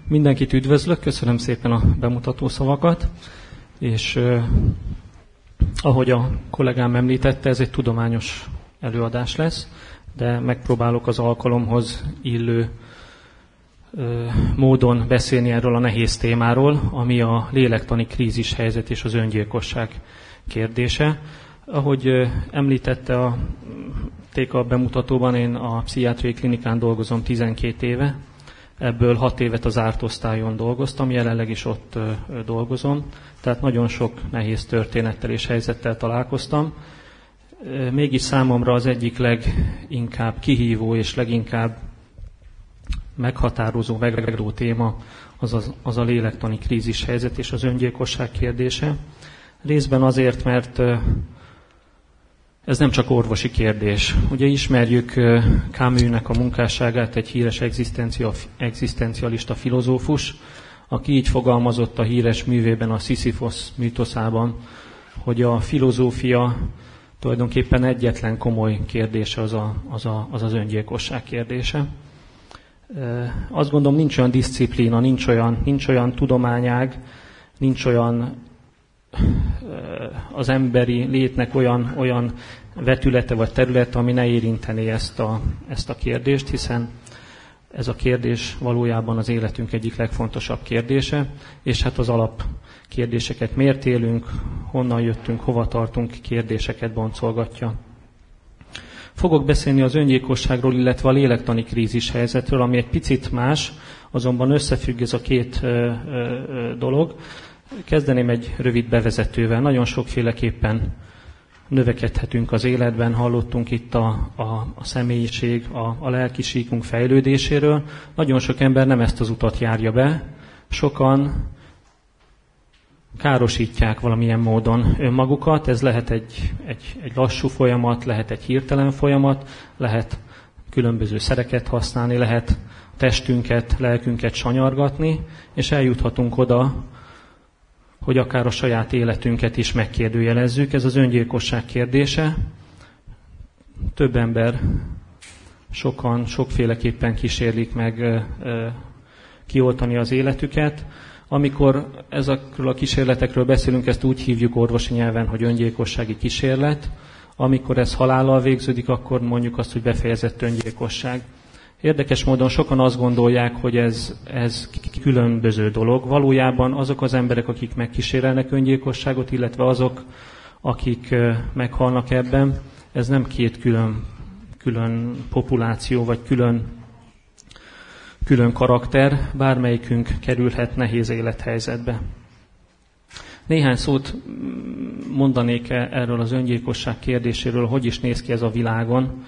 Mindenkit üdvözlök, köszönöm szépen a bemutató szavakat, és ahogy a kollégám említette, ez egy tudományos előadás lesz, de megpróbálok az alkalomhoz illő módon beszélni erről a nehéz témáról, ami a lélektani krízis helyzet és az öngyilkosság kérdése. Ahogy említette a bemutatóban, én a pszichiátriai klinikán dolgozom 12 éve, ebből 6 évet az zárt osztályon dolgoztam, jelenleg is ott dolgozom, tehát nagyon sok nehéz történettel és helyzettel találkoztam. Mégis számomra az egyik leginkább kihívó és leginkább meghatározó, megragadó téma az a lélektani krízis helyzet és az öngyilkosság kérdése. Részben azért, mert ez nem csak orvosi kérdés. Ugye ismerjük Camusnak a munkásságát, egy híres egzisztencialista filozófus, aki így fogalmazott a híres művében, a Sisyphos mítoszában, hogy a filozófia tulajdonképpen egyetlen komoly kérdése az öngyilkosság kérdése. Azt gondolom, nincs olyan diszciplína, nincs olyan tudományág, nincs olyan az emberi létnek olyan vetülete vagy területe, ami ne érintené ezt a kérdést, hiszen ez a kérdés valójában az életünk egyik legfontosabb kérdése, és hát az alapkérdéseket miért élünk, honnan jöttünk, hova tartunk, kérdéseket boncolgatja. Fogok beszélni az öngyilkosságról, illetve a lélektani krízis helyzetről, ami egy picit más, azonban összefügg ez a két dolog. Kezdeném egy rövid bevezetővel. Nagyon sokféleképpen növekedhetünk az életben, hallottunk itt a személyiség, a lelkisíkunk fejlődéséről. Nagyon sok ember nem ezt az utat járja be. Sokan károsítják valamilyen módon önmagukat. Ez lehet egy lassú folyamat, lehet egy hirtelen folyamat, lehet különböző szereket használni, lehet testünket, lelkünket sanyargatni, és eljuthatunk oda, hogy akár a saját életünket is megkérdőjelezzük. Ez az öngyilkosság kérdése. Több ember, sokan, sokféleképpen kísérlik meg kioltani az életüket. Amikor ezekről a kísérletekről beszélünk, ezt úgy hívjuk orvosi nyelven, hogy öngyilkossági kísérlet. Amikor ez halállal végződik, akkor mondjuk azt, hogy befejezett öngyilkosság. Érdekes módon sokan azt gondolják, hogy ez különböző dolog. Valójában azok az emberek, akik megkísérelnek öngyilkosságot, illetve azok, akik meghalnak ebben, ez nem két külön populáció, vagy külön karakter, bármelyikünk kerülhet nehéz élethelyzetbe. Néhány szót mondanék erről az öngyilkosság kérdéséről, hogy is néz ki ez a világon.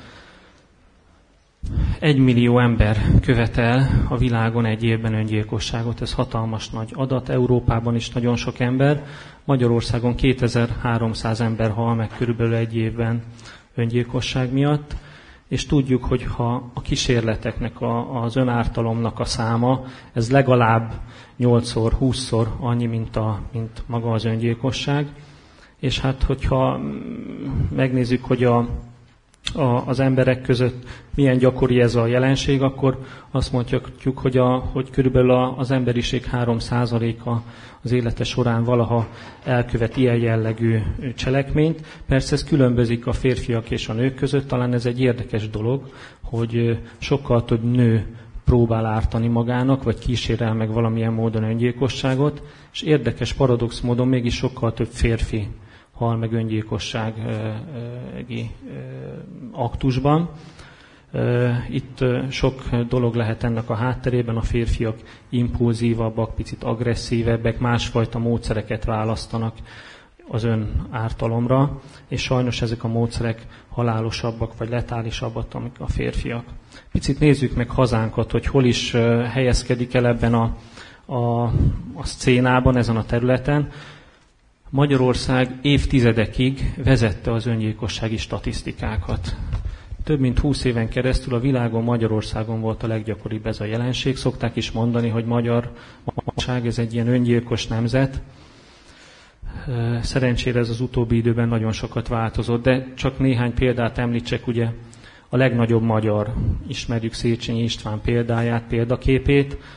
1 millió ember követel a világon egy évben öngyilkosságot, ez hatalmas nagy adat, Európában is nagyon sok ember, Magyarországon 2300 ember hal meg körülbelül egy évben öngyilkosság miatt, és tudjuk, hogy ha a kísérleteknek, az önártalomnak a száma, ez legalább 8-szor, 20-szor annyi, mint maga az öngyilkosság, és hát hogyha megnézzük, hogy az emberek között milyen gyakori ez a jelenség, akkor azt mondhatjuk, hogy körülbelül az emberiség 3%-a az élete során valaha elkövet ilyen jellegű cselekményt. Persze ez különbözik a férfiak és a nők között, talán ez egy érdekes dolog, hogy sokkal több nő próbál ártani magának, vagy kísérel meg valamilyen módon öngyilkosságot, és érdekes paradox módon mégis sokkal több férfi hal meg öngyilkossági aktusban. Itt sok dolog lehet ennek a hátterében, a férfiak impulzívabbak, picit agresszívebbek, másfajta módszereket választanak az önártalomra, és sajnos ezek a módszerek halálosabbak vagy letálisabbak, amik a férfiak. Picit nézzük meg hazánkat, hogy hol is helyezkedik el ebben a szcénában, ezen a területen. Magyarország évtizedekig vezette az öngyilkossági statisztikákat. Több mint 20 éven keresztül a világon Magyarországon volt a leggyakoribb ez a jelenség. Szokták is mondani, hogy Magyarország ez egy ilyen öngyilkos nemzet. Szerencsére ez az utóbbi időben nagyon sokat változott, de csak néhány példát említsek, ugye a legnagyobb magyar, ismerjük Széchenyi István példáját, példaképét.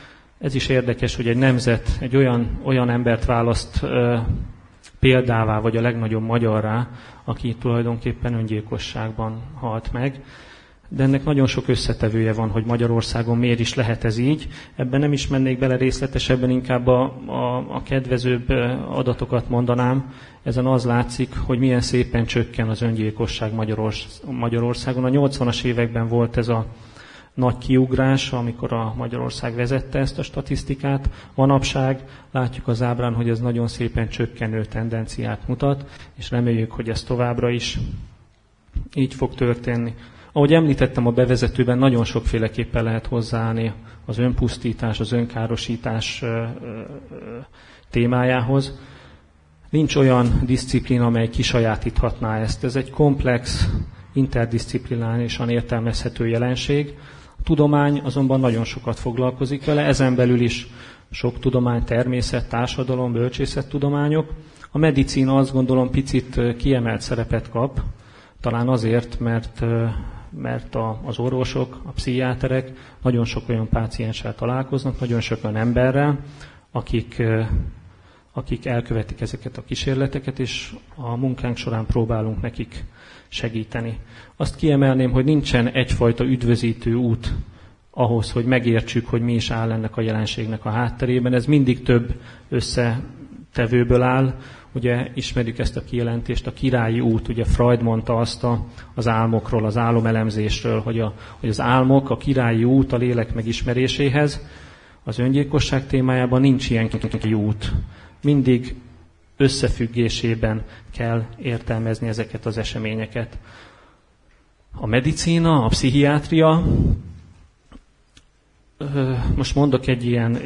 Ez is érdekes, hogy egy nemzet egy olyan embert választ példává, vagy a legnagyobb magyarrá, aki tulajdonképpen öngyilkosságban halt meg. De ennek nagyon sok összetevője van, hogy Magyarországon miért is lehet ez így. Ebben nem is mennék bele részletesebben, inkább a kedvezőbb adatokat mondanám. Ezen az látszik, hogy milyen szépen csökken az öngyilkosság Magyarországon. A 80-as években volt ez a nagy kiugrás, amikor a Magyarország vezette ezt a statisztikát. Manapság látjuk az ábrán, hogy ez nagyon szépen csökkenő tendenciát mutat, és reméljük, hogy ez továbbra is így fog történni. Ahogy említettem a bevezetőben, nagyon sokféleképpen lehet hozzáállni az önpusztítás, az önkárosítás témájához. Nincs olyan diszciplína, amely kisajátíthatná ezt. Ez egy komplex, interdisziplinárisan értelmezhető jelenség. A tudomány azonban nagyon sokat foglalkozik vele, ezen belül is sok tudomány, természet, társadalom, bölcsészettudományok. A medicína azt gondolom picit kiemelt szerepet kap, talán azért, mert az orvosok, a pszichiáterek nagyon sok olyan pácienssel találkoznak, nagyon sok olyan emberrel, akik elkövetik ezeket a kísérleteket, és a munkánk során próbálunk nekik segíteni. Azt kiemelném, hogy nincsen egyfajta üdvözítő út ahhoz, hogy megértsük, hogy mi is áll ennek a jelenségnek a hátterében. Ez mindig több összetevőből áll. Ugye ismerjük ezt a kijelentést, a királyi út, ugye Freud mondta azt az álmokról, az álomelemzésről, hogy az álmok, a királyi út a lélek megismeréséhez. Az öngyilkosság témájában nincs ilyen királyi út. Mindig összefüggésében kell értelmezni ezeket az eseményeket. A medicína, a pszichiátria, most mondok egy ilyen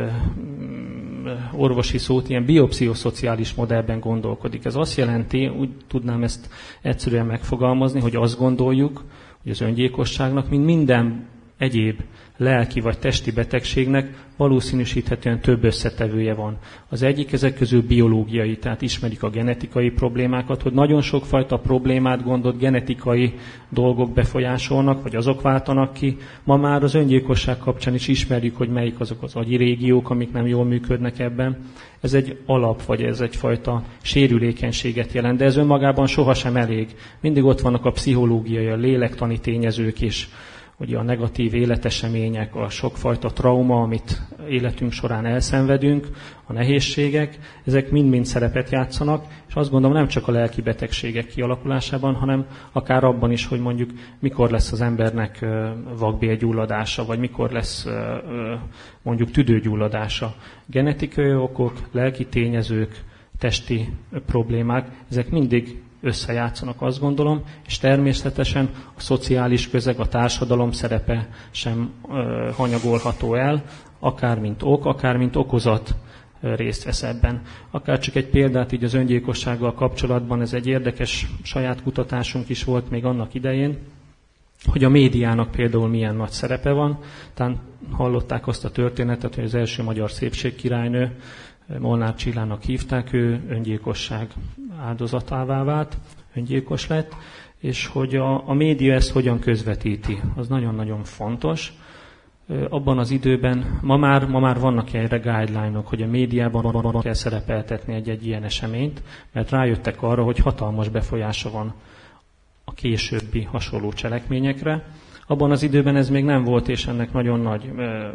orvosi szót, ilyen biopszichoszociális modellben gondolkodik. Ez azt jelenti, úgy tudnám ezt egyszerűen megfogalmazni, hogy azt gondoljuk, hogy az öngyilkosságnak, mint minden egyéb lelki vagy testi betegségnek valószínűsíthetően több összetevője van. Az egyik ezek közül biológiai, tehát ismerik a genetikai problémákat, hogy nagyon sokfajta problémát, gondot genetikai dolgok befolyásolnak, vagy azok váltanak ki. Ma már az öngyilkosság kapcsán is ismerjük, hogy melyik azok az agyi régiók, amik nem jól működnek ebben. Ez egy alap, vagy ez egyfajta sérülékenységet jelent, de ez önmagában sohasem elég. Mindig ott vannak a pszichológiai, a lélektani tényezők is, ugye a negatív életesemények, a sokfajta trauma, amit életünk során elszenvedünk, a nehézségek, ezek mind-mind szerepet játszanak, és azt gondolom nem csak a lelki betegségek kialakulásában, hanem akár abban is, hogy mondjuk mikor lesz az embernek vakbélgyulladása, vagy mikor lesz mondjuk tüdőgyulladása. Genetikai okok, lelki tényezők, testi problémák, ezek mindig összejátszanak, azt gondolom, és természetesen a szociális közeg, a társadalom szerepe sem hanyagolható el, akár mint ok, akár mint okozat részt vesz ebben. Akár csak egy példát így az öngyilkossággal kapcsolatban, ez egy érdekes saját kutatásunk is volt még annak idején, hogy a médiának például milyen nagy szerepe van. Talán hallották azt a történetet, hogy az első magyar szépségkirálynő, Molnár Csillának hívták, ő öngyilkosság áldozatává vált, öngyilkos lett, és hogy a média ezt hogyan közvetíti, az nagyon-nagyon fontos. Abban az időben, ma már vannak erre guideline-ok, hogy a médiában kell szerepeltetni egy ilyen eseményt, mert rájöttek arra, hogy hatalmas befolyása van a későbbi hasonló cselekményekre. Abban az időben ez még nem volt, és ennek nagyon nagy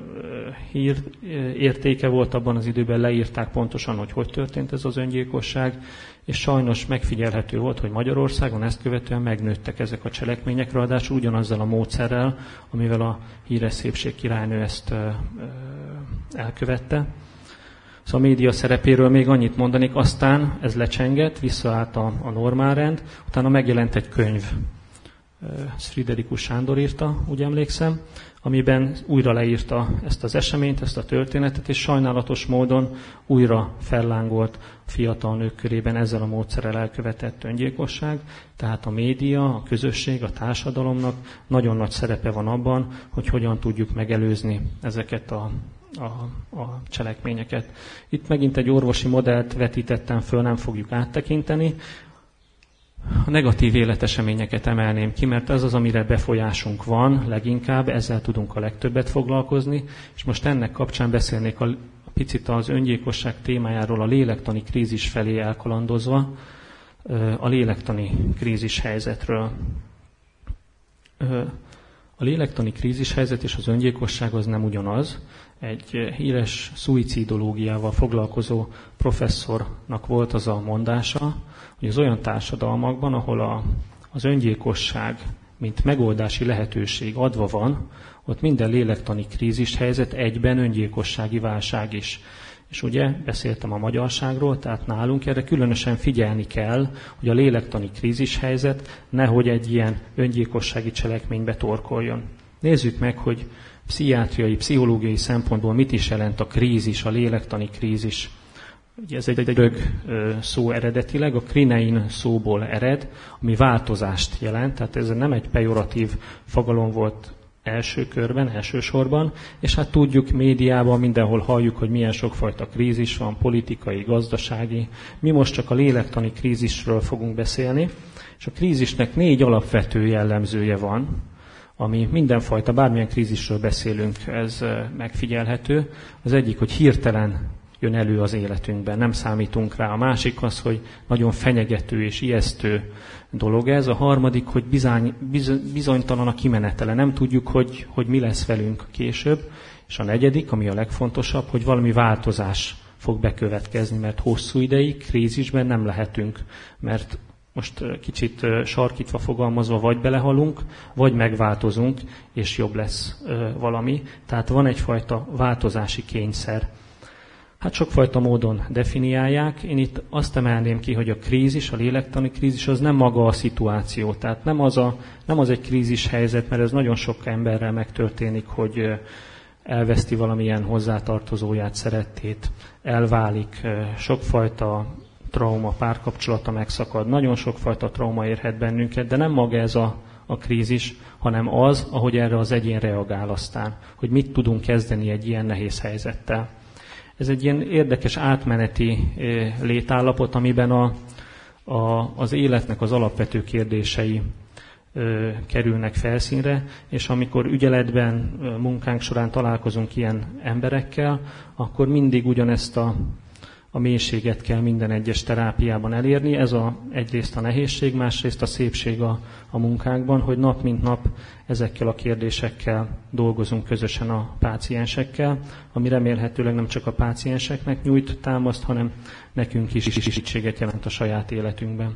értéke volt, abban az időben leírták pontosan, hogy történt ez az öngyilkosság, és sajnos megfigyelhető volt, hogy Magyarországon ezt követően megnőttek ezek a cselekmények, ráadásul ugyanazzal a módszerrel, amivel a híres szépségkirálynő ezt elkövette. Szóval a média szerepéről még annyit mondanék, aztán ez lecsengett, visszaállt a normálrend, utána megjelent egy könyv. Friederikus Sándor írta, úgy emlékszem, amiben újra leírta ezt az eseményt, ezt a történetet, és sajnálatos módon újra fellángolt a fiatal nők körében ezzel a módszerrel elkövetett öngyilkosság. Tehát a média, a közösség, a társadalomnak nagyon nagy szerepe van abban, hogy hogyan tudjuk megelőzni ezeket a cselekményeket. Itt megint egy orvosi modellt vetítettem föl, nem fogjuk áttekinteni. A negatív életeseményeket emelném ki, mert ez az, amire befolyásunk van leginkább, ezzel tudunk a legtöbbet foglalkozni, és most ennek kapcsán beszélnék a picit az öngyilkosság témájáról a lélektani krízis felé elkalandozva, a lélektani krízis helyzetről. A lélektani krízis helyzet és az öngyilkosság az nem ugyanaz. Egy híres szuicidológiával foglalkozó professzornak volt az a mondása, hogy az olyan társadalmakban, ahol az öngyilkosság, mint megoldási lehetőség adva van, ott minden lélektani krízis helyzet egyben öngyilkossági válság is. És ugye beszéltem a magyarságról, tehát nálunk erre különösen figyelni kell, hogy a lélektani krízis helyzet nehogy egy ilyen öngyilkossági cselekménybe torkoljon. Nézzük meg, hogy pszichiátriai, pszichológiai szempontból mit is jelent a krízis, a lélektani krízis. Ugye ez egy görög szó eredetileg, a krinein szóból ered, ami változást jelent, tehát ez nem egy pejoratív fogalom volt elsősorban, és hát tudjuk, médiában mindenhol halljuk, hogy milyen sokfajta krízis van, politikai, gazdasági. Mi most csak a lélektani krízisről fogunk beszélni, és a krízisnek 4 alapvető jellemzője van, ami mindenfajta, bármilyen krízisről beszélünk, ez megfigyelhető. Az egyik, hogy hirtelen jön elő az életünkben, nem számítunk rá. A másik az, hogy nagyon fenyegető és ijesztő dolog ez. A harmadik, hogy bizonytalan a kimenetele, nem tudjuk, hogy mi lesz velünk később. És a negyedik, ami a legfontosabb, hogy valami változás fog bekövetkezni, mert hosszú ideig krízisben nem lehetünk, mert most kicsit sarkítva fogalmazva, vagy belehalunk, vagy megváltozunk, és jobb lesz valami. Tehát van egyfajta változási kényszer. Hát sokfajta módon definiálják. Én itt azt emelném ki, hogy a krízis, a lélektani krízis az nem maga a szituáció. Tehát nem az egy krízis helyzet, mert ez nagyon sok emberrel megtörténik, hogy elveszti valamilyen hozzátartozóját, szerettét, elválik, sokfajta trauma, párkapcsolata megszakad, nagyon sokfajta trauma érhet bennünket, de nem maga ez a krízis, hanem az, ahogy erre az egyén reagál aztán, hogy mit tudunk kezdeni egy ilyen nehéz helyzettel. Ez egy ilyen érdekes átmeneti létállapot, amiben az életnek az alapvető kérdései kerülnek felszínre, és amikor ügyeletben, munkánk során találkozunk ilyen emberekkel, akkor mindig ugyanezt a mélységet kell minden egyes terápiában elérni. Ez egyrészt a nehézség, másrészt a szépség a munkánkban, hogy nap mint nap ezekkel a kérdésekkel dolgozunk közösen a páciensekkel, ami remélhetőleg nem csak a pácienseknek nyújt támaszt, hanem nekünk is segítséget jelent a saját életünkben.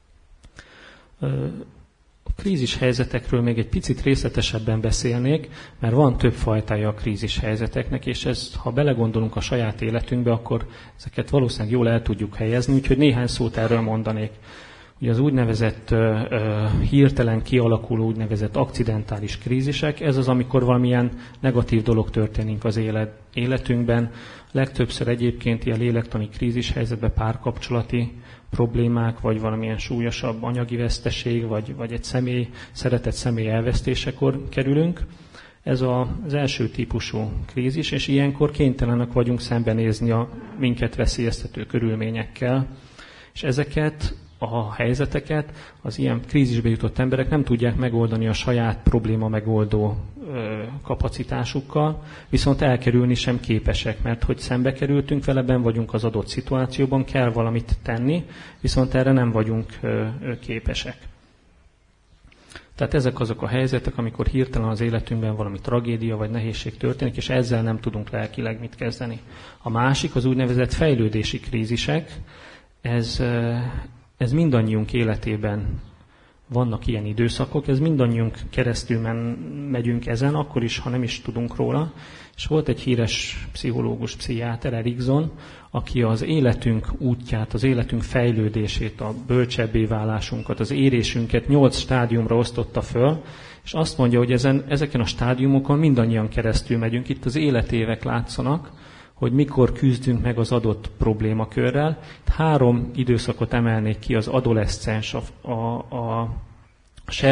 A krízis helyzetekről még egy picit részletesebben beszélnék, mert van több fajtája a krízis helyzeteknek, és ezt, ha belegondolunk a saját életünkbe, akkor ezeket valószínűleg jól el tudjuk helyezni, úgyhogy néhány szót erről mondanék. Ugye az úgynevezett hirtelen kialakuló úgynevezett akcidentális krízisek, ez az, amikor valamilyen negatív dolog történik az életünkben. Legtöbbször egyébként ilyen lélektani krízis helyzetben párkapcsolati problémák, vagy valamilyen súlyosabb anyagi veszteség, vagy egy szeretett személy elvesztésekor kerülünk. Ez az első típusú krízis, és ilyenkor kénytelenek vagyunk szembenézni a minket veszélyeztető körülményekkel, és ezeket a helyzeteket az ilyen krízisbe jutott emberek nem tudják megoldani a saját probléma megoldó kapacitásukkal, viszont elkerülni sem képesek, mert hogy szembe kerültünk vele, benn vagyunk az adott szituációban, kell valamit tenni, viszont erre nem vagyunk képesek. Tehát ezek azok a helyzetek, amikor hirtelen az életünkben valami tragédia vagy nehézség történik, és ezzel nem tudunk lelkileg mit kezdeni. A másik az úgynevezett fejlődési krízisek. Ez mindannyiunk életében vannak ilyen időszakok, ez mindannyiunk keresztül megyünk ezen, akkor is, ha nem is tudunk róla. És volt egy híres pszichológus, pszichiáter, Erikson, aki az életünk útját, az életünk fejlődését, a bölcsebbé válásunkat, az érésünket 8 stádiumra osztotta föl, és azt mondja, hogy ezeken a stádiumokon mindannyian keresztül megyünk. Itt az életévek látszanak, hogy mikor küzdünk meg az adott problémakörrel. 3 időszakot emelnék ki, az adoleszcens, a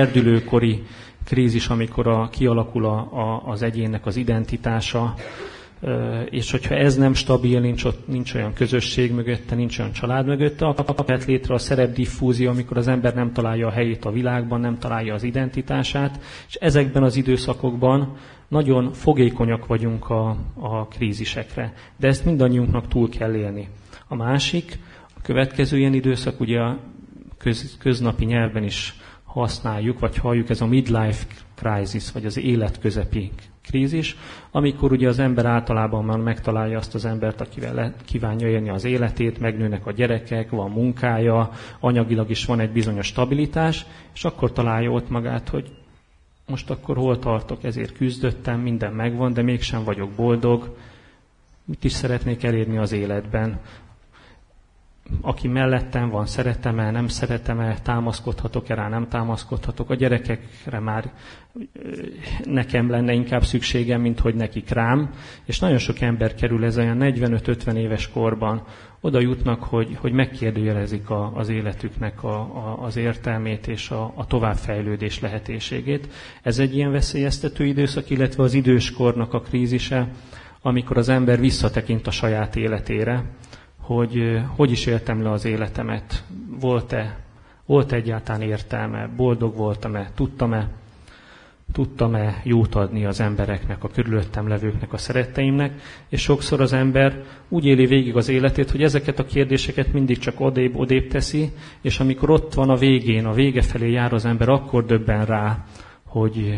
serdülőkori krízis, amikor kialakul az egyénnek az identitása, és hogyha ez nem stabil, nincs olyan közösség mögötte, nincs olyan család mögötte, akkor lehet létre a szerepdiffúzió, amikor az ember nem találja a helyét a világban, nem találja az identitását, és ezekben az időszakokban nagyon fogékonyak vagyunk a krízisekre, de ezt mindannyiunknak túl kell élni. A másik, a következő ilyen időszak, ugye a köznapi nyelvben is használjuk, vagy halljuk, ez a midlife crisis, vagy az életközepi krízis, amikor ugye az ember általában már megtalálja azt az embert, akivel kívánja élni az életét, megnőnek a gyerekek, van munkája, anyagilag is van egy bizonyos stabilitás, és akkor találja ott magát, hogy most akkor hol tartok, ezért küzdöttem, minden megvan, de mégsem vagyok boldog, mit is szeretnék elérni az életben. Aki mellettem van, szeretem-e, nem szeretem-e, támaszkodhatok-e rá, nem támaszkodhatok. A gyerekekre már nekem lenne inkább szükségem, mint hogy nekik rám. És nagyon sok ember kerül ez olyan 45-50 éves korban, oda jutnak, hogy megkérdőjelezik az életüknek az értelmét és a továbbfejlődés lehetőségét. Ez egy ilyen veszélyeztető időszak, illetve az időskornak a krízise, amikor az ember visszatekint a saját életére, hogy is éltem le az életemet, volt egyáltalán értelme, boldog voltam-e, tudtam-e jót adni az embereknek, a körülöttem levőknek, a szeretteimnek, és sokszor az ember úgy éli végig az életét, hogy ezeket a kérdéseket mindig csak odébb teszi, és amikor ott van a végén, a vége felé jár az ember, akkor döbben rá, hogy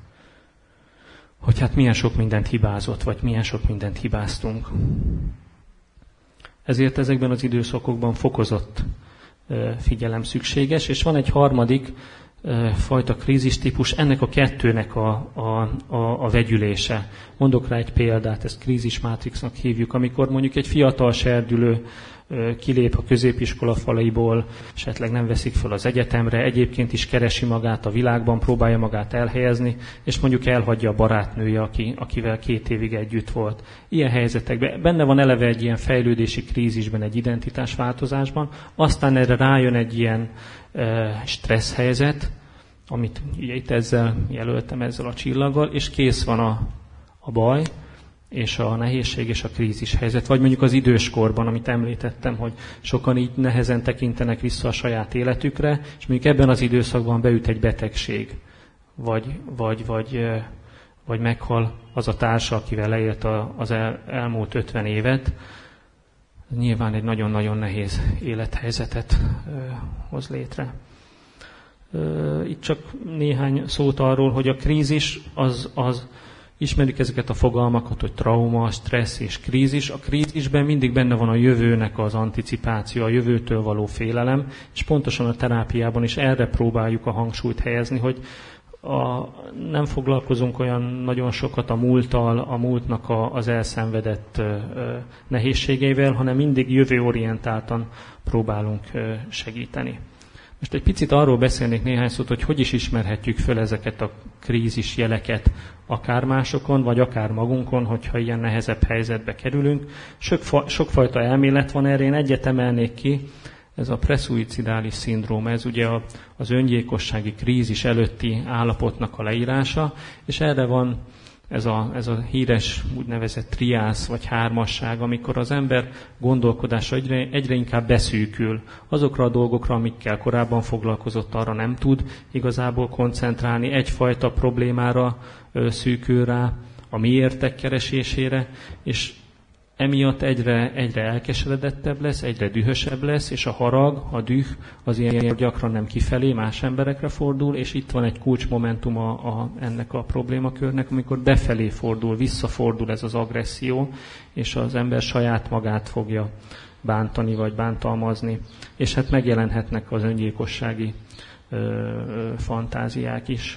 hát milyen sok mindent hibázott, vagy milyen sok mindent hibáztunk. Ezért ezekben az időszakokban fokozott figyelem szükséges, és van egy harmadik fajta krízistípus, ennek a kettőnek a vegyülése. Mondok rá egy példát, ezt krízismátrixnak hívjuk, amikor mondjuk egy fiatal serdülő kilép a középiskola falaiból, esetleg nem veszik fel az egyetemre, egyébként is keresi magát a világban, próbálja magát elhelyezni, és mondjuk elhagyja a barátnője, akivel 2 évig együtt volt. Ilyen helyzetekben benne van eleve egy ilyen fejlődési krízisben, egy identitásváltozásban, aztán erre rájön egy ilyen stressz helyzet, amit ugye itt jelöltem ezzel a csillaggal, és kész van a baj, és a nehézség és a krízis helyzet. Vagy mondjuk az időskorban, amit említettem, hogy sokan így nehezen tekintenek vissza a saját életükre, és mondjuk ebben az időszakban beüt egy betegség, vagy meghal az a társa, akivel leélt az elmúlt 50 évet. Nyilván egy nagyon-nagyon nehéz élethelyzetet hoz létre. Itt csak néhány szót arról, hogy a krízis az ismerjük ezeket a fogalmakat, hogy trauma, stressz és krízis. A krízisben mindig benne van a jövőnek az anticipáció, a jövőtől való félelem, és pontosan a terápiában is erre próbáljuk a hangsúlyt helyezni, hogy nem foglalkozunk olyan nagyon sokat a múlttal, a múltnak az elszenvedett nehézségeivel, hanem mindig jövőorientáltan próbálunk segíteni. Most egy picit arról beszélnék néhány szót, hogy is ismerhetjük föl ezeket a krízis jeleket, akár másokon, vagy akár magunkon, hogyha ilyen nehezebb helyzetbe kerülünk. Sokfajta elmélet van erre, én egyet emelnék ki, ez a preszuicidális szindróma, ez ugye az öngyilkossági krízis előtti állapotnak a leírása, és erre van ez a híres úgynevezett triász vagy hármasság, amikor az ember gondolkodása egyre inkább beszűkül. Azokra a dolgokra, amikkel korábban foglalkozott, arra nem tud igazából koncentrálni, egyfajta problémára szűkül rá, a miértek keresésére, és emiatt egyre elkeseredettebb lesz, egyre dühösebb lesz, és a harag, a düh az ilyen gyakran nem kifelé, más emberekre fordul, és itt van egy kulcsmomentum ennek a problémakörnek, amikor befelé fordul, visszafordul ez az agresszió, és az ember saját magát fogja bántani, vagy bántalmazni. És hát megjelenhetnek az öngyilkossági fantáziák is.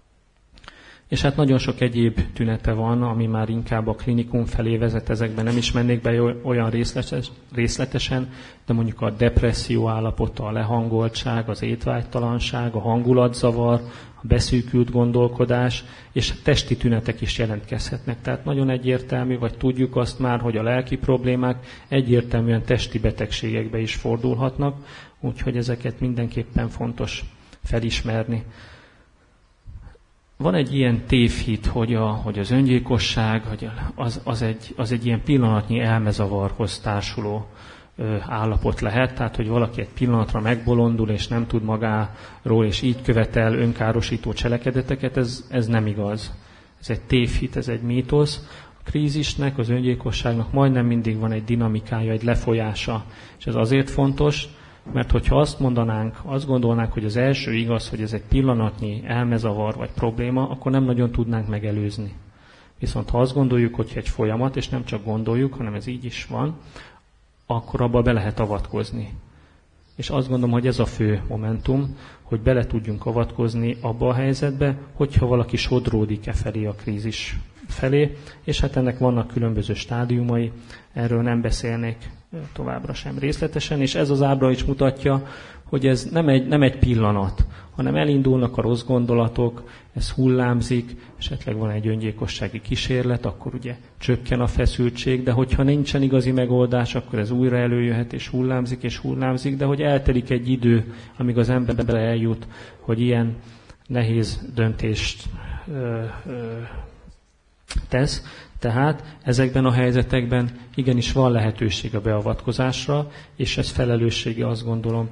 És hát nagyon sok egyéb tünete van, ami már inkább a klinikum felé vezet, ezekben nem is mennék be olyan részletesen, de mondjuk a depresszió állapota, a lehangoltság, az étvágytalanság, a hangulatzavar, a beszűkült gondolkodás, és a testi tünetek is jelentkezhetnek. Tehát nagyon egyértelmű, vagy tudjuk azt már, hogy a lelki problémák egyértelműen testi betegségekbe is fordulhatnak, úgyhogy ezeket mindenképpen fontos felismerni. van egy ilyen tévhit, hogy az öngyilkosság az egy ilyen pillanatnyi elmezavarhoz társuló állapot lehet, tehát hogy valaki egy pillanatra megbolondul, és nem tud magáról, és így követel önkárosító cselekedeteket, ez nem igaz. Ez egy tévhit, ez egy mítosz. A krízisnek, az öngyilkosságnak majdnem mindig van egy dinamikája, egy lefolyása, és ez azért fontos, mert hogyha azt gondolnánk, hogy az első igaz, hogy ez egy pillanatnyi elmezavar vagy probléma, akkor nem nagyon tudnánk megelőzni. Viszont ha azt gondoljuk, hogy egy folyamat, és nem csak gondoljuk, hanem ez így is van, akkor abba be lehet avatkozni. És azt gondolom, hogy ez a fő momentum, hogy bele tudjunk avatkozni abba a helyzetbe, hogyha valaki sodródik felé a krízis felé, és hát ennek vannak különböző stádiumai, erről nem beszélnék továbbra sem részletesen, és ez az ábra is mutatja, hogy ez nem egy pillanat, hanem elindulnak a rossz gondolatok, ez hullámzik, esetleg van egy öngyilkossági kísérlet, akkor ugye csökken a feszültség, de hogyha nincsen igazi megoldás, akkor ez újra előjöhet, és hullámzik, de hogy eltelik egy idő, amíg az ember eljut, hogy ilyen nehéz döntést tesz. Tehát ezekben a helyzetekben igenis van lehetőség a beavatkozásra, és ez felelőssége, azt gondolom,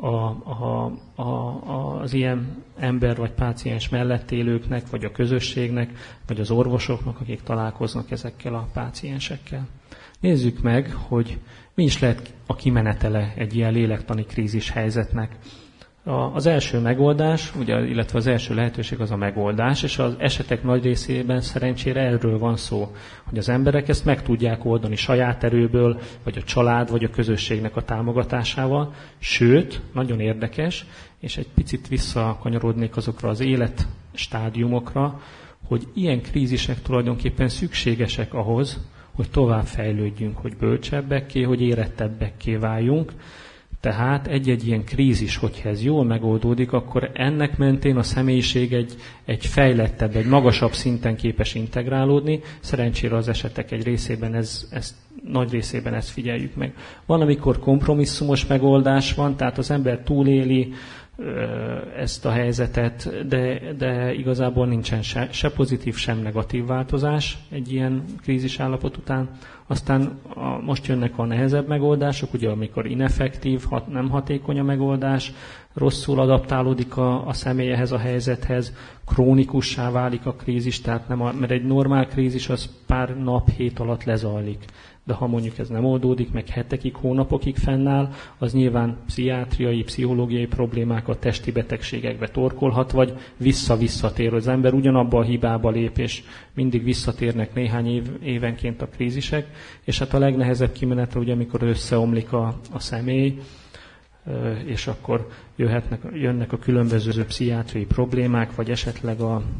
az ilyen ember vagy páciens mellett élőknek, vagy a közösségnek, vagy az orvosoknak, akik találkoznak ezekkel a páciensekkel. Nézzük meg, hogy mi is lehet a kimenetele egy ilyen lélektani krízis helyzetnek. Az első megoldás, ugye, illetve az első lehetőség az a megoldás, és az esetek nagy részében szerencsére erről van szó, hogy az emberek ezt meg tudják oldani saját erőből, vagy a család, vagy a közösségnek a támogatásával. Sőt, nagyon érdekes, és egy picit visszakanyarodnék azokra az életstádiumokra, hogy ilyen krízisek tulajdonképpen szükségesek ahhoz, hogy tovább fejlődjünk, hogy bölcsebbekké, hogy érettebbekké váljunk. Tehát egy-egy ilyen krízis, hogyha ez jól megoldódik, akkor ennek mentén a személyiség egy fejlettebb, egy magasabb szinten képes integrálódni. Szerencsére az esetek egy részében nagy részében ezt figyeljük meg. Van, amikor kompromisszumos megoldás van, tehát az ember túléli ezt a helyzetet, de igazából nincsen se pozitív, sem negatív változás egy ilyen krízis állapot után. Aztán most jönnek a nehezebb megoldások, ugye amikor ineffektív, nem hatékony a megoldás, rosszul adaptálódik a személy ehhez a helyzethez, krónikussá válik a krízis, tehát mert egy normál krízis az pár nap, hét alatt lezajlik. De ha mondjuk ez nem oldódik, meg hetekig, hónapokig fennáll, az nyilván pszichiátriai, pszichológiai problémákat, testi betegségekbe torkolhat, vagy visszatér. Az ember ugyanabba a hibába lép, és mindig visszatérnek néhány évenként a krízisek, és hát a legnehezebb kimenetre, ugye, amikor összeomlik a személy, és akkor jönnek a különböző pszichiátriai problémák, vagy esetleg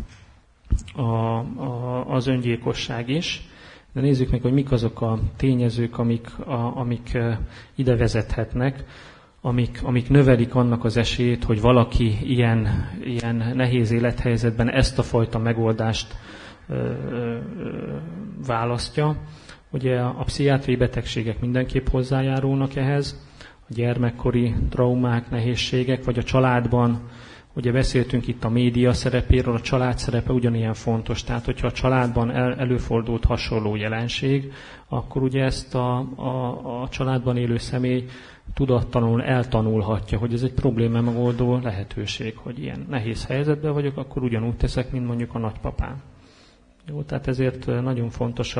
az öngyilkosság is. De nézzük meg, hogy mik azok a tényezők, amik ide vezethetnek, amik növelik annak az esélyét, hogy valaki ilyen nehéz élethelyzetben ezt a fajta megoldást választja. Ugye a pszichiátriai betegségek mindenképp hozzájárulnak ehhez, a gyermekkori traumák, nehézségek, vagy a családban. Ugye beszéltünk itt a média szerepéről, a család szerepe ugyanilyen fontos. Tehát, hogyha a családban előfordult hasonló jelenség, akkor ugye ezt a családban élő személy tudattalanul eltanulhatja, hogy ez egy probléma megoldó lehetőség, hogy ilyen nehéz helyzetben vagyok, akkor ugyanúgy teszek, mint mondjuk a nagypapám. Jó, tehát ezért nagyon fontos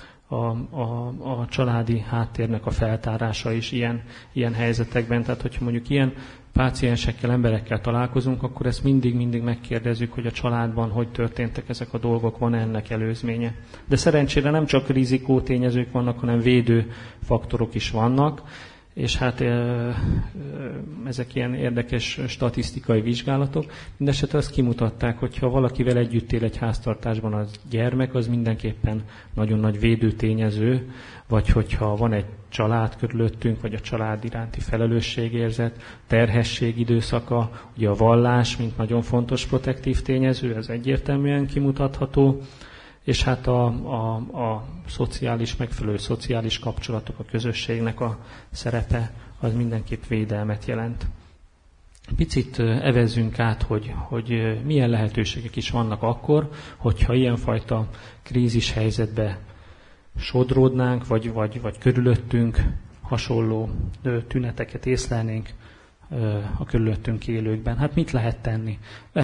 a családi háttérnek a feltárása is ilyen helyzetekben. Tehát, hogyha mondjuk ilyen páciensekkel, emberekkel találkozunk, akkor ezt mindig megkérdezzük, hogy a családban hogy történtek ezek a dolgok, van ennek előzménye. De szerencsére nem csak rizikótényezők vannak, hanem védő faktorok is vannak, és hát ezek ilyen érdekes statisztikai vizsgálatok. Mindenesetre azt kimutatták, hogy ha valakivel együtt él egy háztartásban az gyermek, az mindenképpen nagyon nagy védőtényező, vagy hogyha van egy család körülöttünk, vagy a család iránti felelősségérzet, terhesség időszaka, ugye a vallás, mint nagyon fontos protektív tényező, ez egyértelműen kimutatható, és hát a megfelelő szociális kapcsolatok, a közösségnek a szerepe, az mindenképp védelmet jelent. picit evezzünk át, hogy milyen lehetőségek is vannak akkor, hogyha ilyenfajta krízis helyzetbe sodródnánk, vagy körülöttünk hasonló tüneteket észlelnénk a körülöttünk élőkben. Hát mit lehet tenni?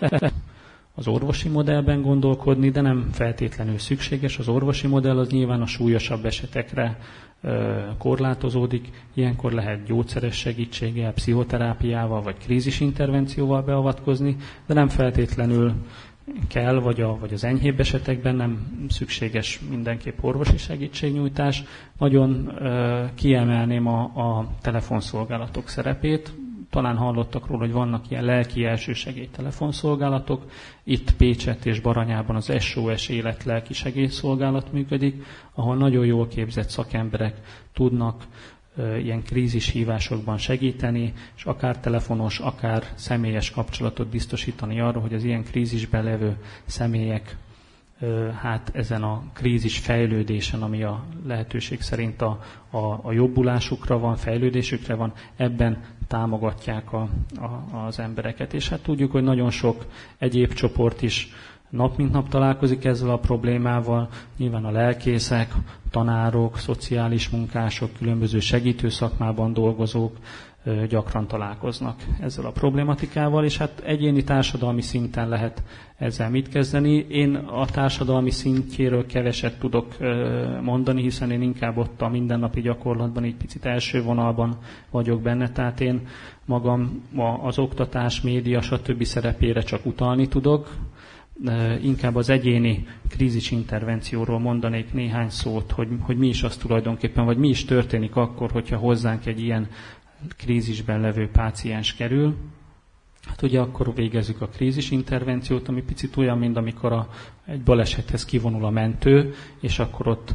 Az orvosi modellben gondolkodni, de nem feltétlenül szükséges. Az orvosi modell az nyilván a súlyosabb esetekre korlátozódik. Ilyenkor lehet gyógyszeres segítséggel, pszichoterápiával vagy krízisintervencióval beavatkozni, de nem feltétlenül kell, vagy az enyhébb esetekben nem szükséges mindenképp orvosi segítségnyújtás. Nagyon kiemelném a telefonszolgálatok szerepét. Talán hallottak róla, hogy vannak ilyen lelki elsősegély telefonszolgálatok. Itt Pécsett és Baranyában az SOS Élet lelki segélyszolgálat működik, ahol nagyon jól képzett szakemberek tudnak ilyen krízishívásokban segíteni, és akár telefonos, akár személyes kapcsolatot biztosítani arra, hogy az ilyen krízisben levő személyek hát ezen a krízis fejlődésen, ami a lehetőség szerint a jobbulásukra van, fejlődésükre van, ebben támogatják az embereket. És hát tudjuk, hogy nagyon sok egyéb csoport is nap mint nap találkozik ezzel a problémával. Nyilván a lelkészek, tanárok, szociális munkások, különböző segítő szakmában dolgozók gyakran találkoznak ezzel a problématikával, és hát egyéni társadalmi szinten lehet ezzel mit kezdeni. Én a társadalmi szintjéről keveset tudok mondani, hiszen én inkább ott a mindennapi gyakorlatban így picit első vonalban vagyok benne, tehát én magam az oktatás, média, stb. Szerepére csak utalni tudok. Inkább az egyéni krízisintervencióról mondanék néhány szót, hogy mi is az tulajdonképpen, vagy mi is történik akkor, hogyha hozzánk egy ilyen krízisben levő páciens kerül. Hát ugye akkor végezzük a krízisintervenciót, ami picit olyan, mint amikor egy balesethez kivonul a mentő, és akkor ott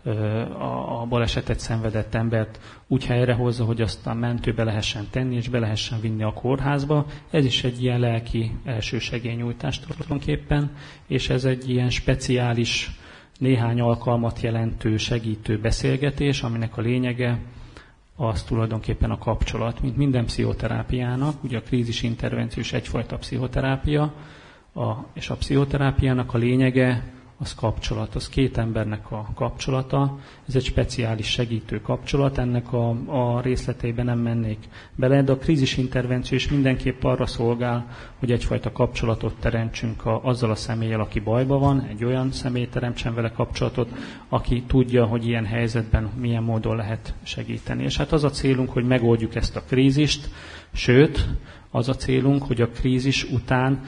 a balesetet szenvedett embert úgy helyrehozza, hogy aztán mentőbe lehessen tenni, és be lehessen vinni a kórházba. Ez is egy ilyen lelki elsősegélynyújtás tulajdonképpen, és ez egy ilyen speciális, néhány alkalmat jelentő, segítő beszélgetés, aminek a lényege az tulajdonképpen a kapcsolat, mint minden pszichoterápiának. Ugye a krízisintervenció is egyfajta pszichoterápia, és a pszichoterápiának a lényege az kapcsolat, az két embernek a kapcsolata. Ez egy speciális segítő kapcsolat, ennek a részleteiben nem mennék bele, de a krízisintervenció is mindenképp arra szolgál, hogy egyfajta kapcsolatot teremtsünk azzal a személlyel, aki bajban van, egy olyan személy teremtsen vele kapcsolatot, aki tudja, hogy ilyen helyzetben milyen módon lehet segíteni. És hát az a célunk, hogy megoldjuk ezt a krízist, sőt, az a célunk, hogy a krízis után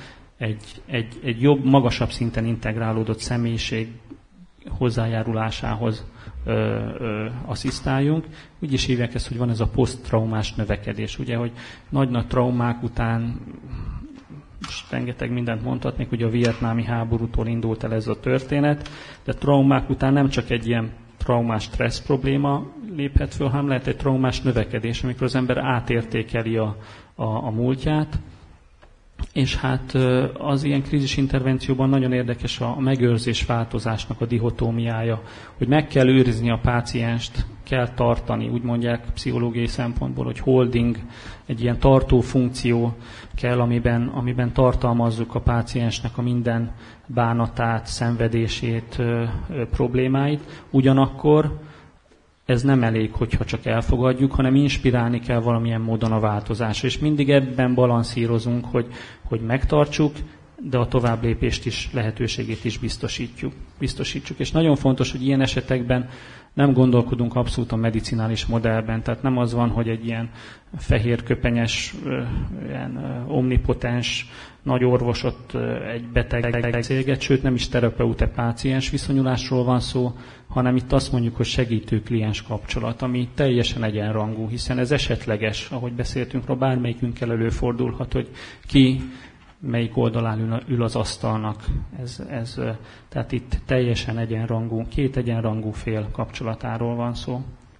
egy jobb, magasabb szinten integrálódott személyiség hozzájárulásához asszisztáljunk. Úgy is hívják ezt, hogy van ez a poszttraumás növekedés. Ugye, hogy nagy-nagy traumák után, most rengeteg mindent mondhatnék, ugye a vietnámi háborútól indult el ez a történet, de traumák után nem csak egy ilyen traumás stressz probléma léphet föl, hanem lehet egy traumás növekedés, amikor az ember átértékeli a múltját. És hát az ilyen krízisintervencióban nagyon érdekes a megőrzés változásnak a dihotómiája, hogy meg kell őrizni a pácienst, kell tartani, úgy mondják pszichológiai szempontból, hogy holding, egy ilyen tartó funkció kell, amiben tartalmazzuk a páciensnek a minden bánatát, szenvedését, problémáit. Ugyanakkor ez nem elég, hogyha csak elfogadjuk, hanem inspirálni kell valamilyen módon a változásra. És mindig ebben balanszírozunk, hogy megtartsuk, de a továbblépést is, lehetőségét is biztosítsuk. És nagyon fontos, hogy ilyen esetekben nem gondolkodunk abszolút a medicinális modellben. Tehát nem az van, hogy egy ilyen fehérköpenyes, ilyen omnipotens nagy orvosot egy beteg beszélget, sőt nem is terapeuta-páciens viszonyulásról van szó, hanem itt azt mondjuk, hogy segítő-kliens kapcsolat, ami teljesen egyenrangú, hiszen ez esetleges, ahogy beszéltünk róla, bármelyikünkkel előfordulhat, hogy ki melyik oldalán ül az asztalnak. Tehát itt teljesen egyenrangú, két egyenrangú fél kapcsolatáról van szó.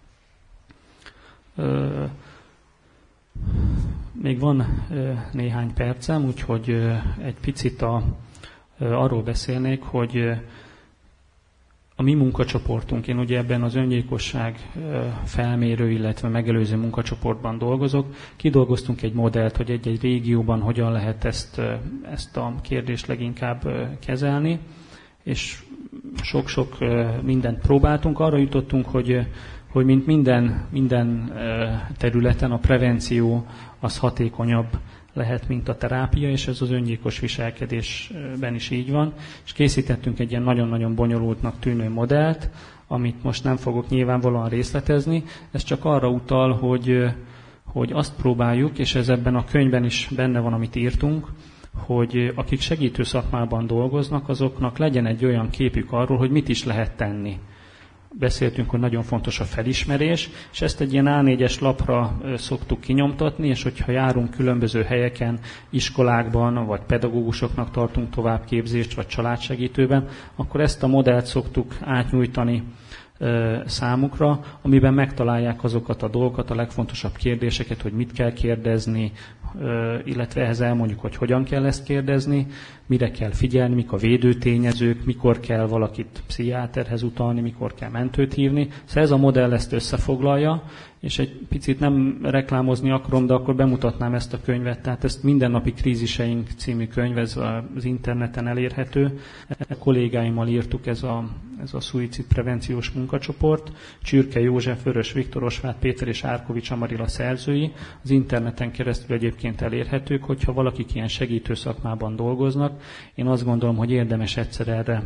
Még van néhány percem, úgyhogy egy picit arról beszélnék, hogy A mi munkacsoportunk, én ugye ebben az öngyilkosság felmérő, illetve megelőző munkacsoportban dolgozok, kidolgoztunk egy modellt, hogy egy-egy régióban hogyan lehet ezt a kérdést leginkább kezelni, és sok-sok mindent próbáltunk. Arra jutottunk, hogy mint minden területen a prevenció az hatékonyabb lehet, mint a terápia, és ez az öngyilkos viselkedésben is így van. És készítettünk egy ilyen nagyon-nagyon bonyolultnak tűnő modellt, amit most nem fogok nyilvánvalóan részletezni. Ez csak arra utal, hogy azt próbáljuk, és ez ebben a könyvben is benne van, amit írtunk, hogy akik segítő szakmában dolgoznak, azoknak legyen egy olyan képük arról, hogy mit is lehet tenni. Beszéltünk, hogy nagyon fontos a felismerés, és ezt egy ilyen A4-es lapra szoktuk kinyomtatni, és hogyha járunk különböző helyeken, iskolákban, vagy pedagógusoknak tartunk továbbképzést, vagy családsegítőben, akkor ezt a modellt szoktuk átnyújtani számukra, amiben megtalálják azokat a dolgokat, a legfontosabb kérdéseket, hogy mit kell kérdezni, illetve ehhez elmondjuk, hogy hogyan kell ezt kérdezni, mire kell figyelni, mik a védőtényezők, mikor kell valakit pszichiáterhez utalni, mikor kell mentőt hívni. Szóval ez a modell ezt összefoglalja, és egy picit nem reklámozni akarom, de akkor bemutatnám ezt a könyvet. Tehát ezt Mindennapi kríziseink című könyv, ez az interneten elérhető. A kollégáimmal írtuk, ez a szuicidprevenciós munkacsoport. Csürke József, Vörös Viktor, Osváth Péter és Árkovics Amarila szerzői. Az interneten keresztül egyébként elérhetők, hogyha valakik ilyen segítő szakmában dolgoznak. Én azt gondolom, hogy érdemes egyszer erre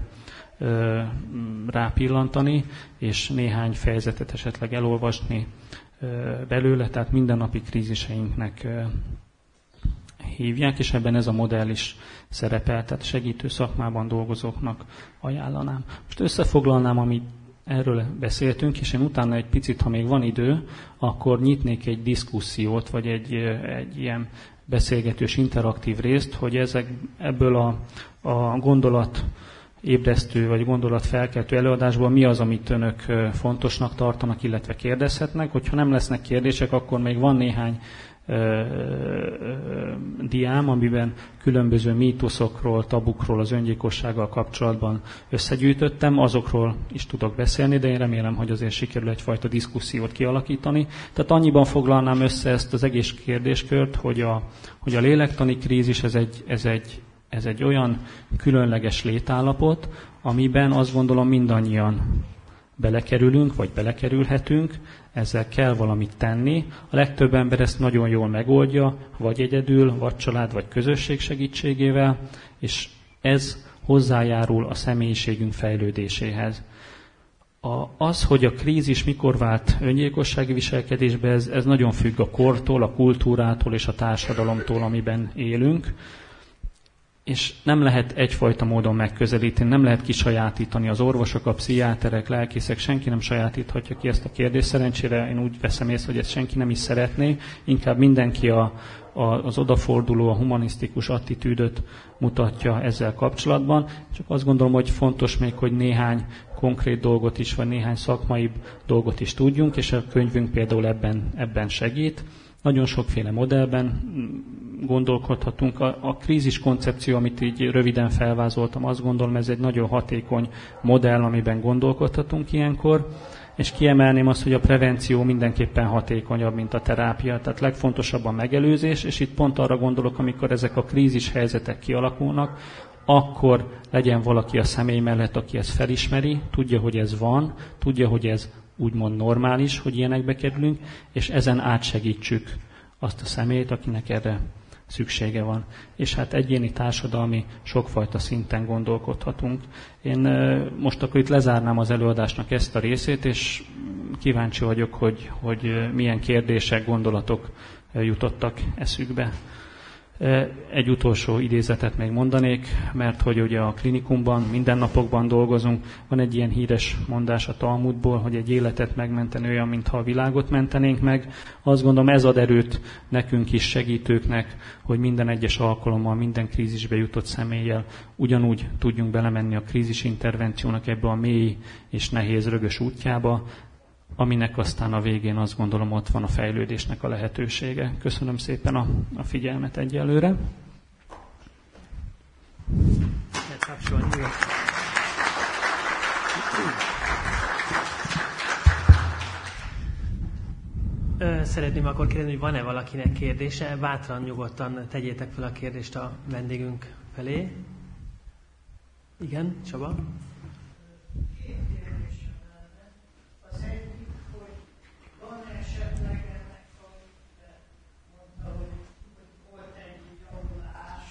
rápillantani, és néhány fejezetet esetleg elolvasni belőle, tehát mindennapi kríziseinknek hívják, és ebben ez a modell is szerepel, tehát segítő szakmában dolgozóknak ajánlanám. Most összefoglalnám, amit erről beszéltünk, és én utána egy picit, ha még van idő, akkor nyitnék egy diszkusziót, vagy egy ilyen beszélgetős, interaktív részt, hogy ebből a gondolat ébresztő vagy gondolatfelkeltő előadásból mi az, amit önök fontosnak tartanak, illetve kérdezhetnek. Hogyha nem lesznek kérdések, akkor még van néhány diám, amiben különböző mítoszokról, tabukról az öngyilkossággal kapcsolatban összegyűjtöttem, azokról is tudok beszélni, de én remélem, hogy azért sikerül egyfajta diszkusziót kialakítani. Tehát annyiban foglalnám össze ezt az egész kérdéskört, hogy a lélektani krízis ez egy olyan különleges létállapot, amiben azt gondolom mindannyian belekerülünk, vagy belekerülhetünk, ezzel kell valamit tenni. A legtöbb ember ezt nagyon jól megoldja, vagy egyedül, vagy család, vagy közösség segítségével, és ez hozzájárul a személyiségünk fejlődéséhez. Az, hogy a krízis mikor vált öngyilkossági viselkedésbe, ez nagyon függ a kortól, a kultúrától és a társadalomtól, amiben élünk. És nem lehet egyfajta módon megközelíteni, nem lehet kisajátítani. Az orvosok, a pszichiáterek, lelkészek, senki nem sajátíthatja ki ezt a kérdést. Szerencsére én úgy veszem észre, hogy ezt senki nem is szeretné. Inkább mindenki az odaforduló, a humanisztikus attitűdöt mutatja ezzel kapcsolatban. Csak azt gondolom, hogy fontos még, hogy néhány konkrét dolgot is, vagy néhány szakmai dolgot is tudjunk, és a könyvünk például ebben segít. Nagyon sokféle modellben gondolkodhatunk. A krízis koncepció, amit így röviden felvázoltam, azt gondolom, ez egy nagyon hatékony modell, amiben gondolkodhatunk ilyenkor, és kiemelném azt, hogy a prevenció mindenképpen hatékonyabb, mint a terápia, tehát legfontosabb a megelőzés, és itt pont arra gondolok, amikor ezek a krízis helyzetek kialakulnak, akkor legyen valaki a személy mellett, aki ezt felismeri, tudja, hogy ez van, tudja, hogy ez úgymond normális, hogy ilyenekbe kerülünk, és ezen átsegítsük azt a személyt, akinek erre szüksége van. És hát egyéni, társadalmi, sokfajta szinten gondolkodhatunk. Én most akkor itt lezárnám az előadásnak ezt a részét, és kíváncsi vagyok, hogy milyen kérdések, gondolatok jutottak eszükbe. Egy utolsó idézetet még mondanék, mert hogy ugye a klinikumban, mindennapokban dolgozunk, van egy ilyen híres mondás a Talmudból, hogy egy életet megmenteni olyan, mintha a világot mentenénk meg. Azt gondolom, ez ad erőt nekünk is, segítőknek, hogy minden egyes alkalommal, minden krízisbe jutott személlyel ugyanúgy tudjunk belemenni a krízisintervenciónak ebbe a mély és nehéz, rögös útjába, aminek aztán a végén azt gondolom ott van a fejlődésnek a lehetősége. Köszönöm szépen a figyelmet egyelőre. Lehet kapcsolni. Szeretném akkor kérdezni, hogy van-e valakinek kérdése? Bátran, nyugodtan tegyétek fel a kérdést a vendégünk felé. Igen, Csaba? Az egyik, hogy van esetleg ennek, mondta, hogy volt egy javulás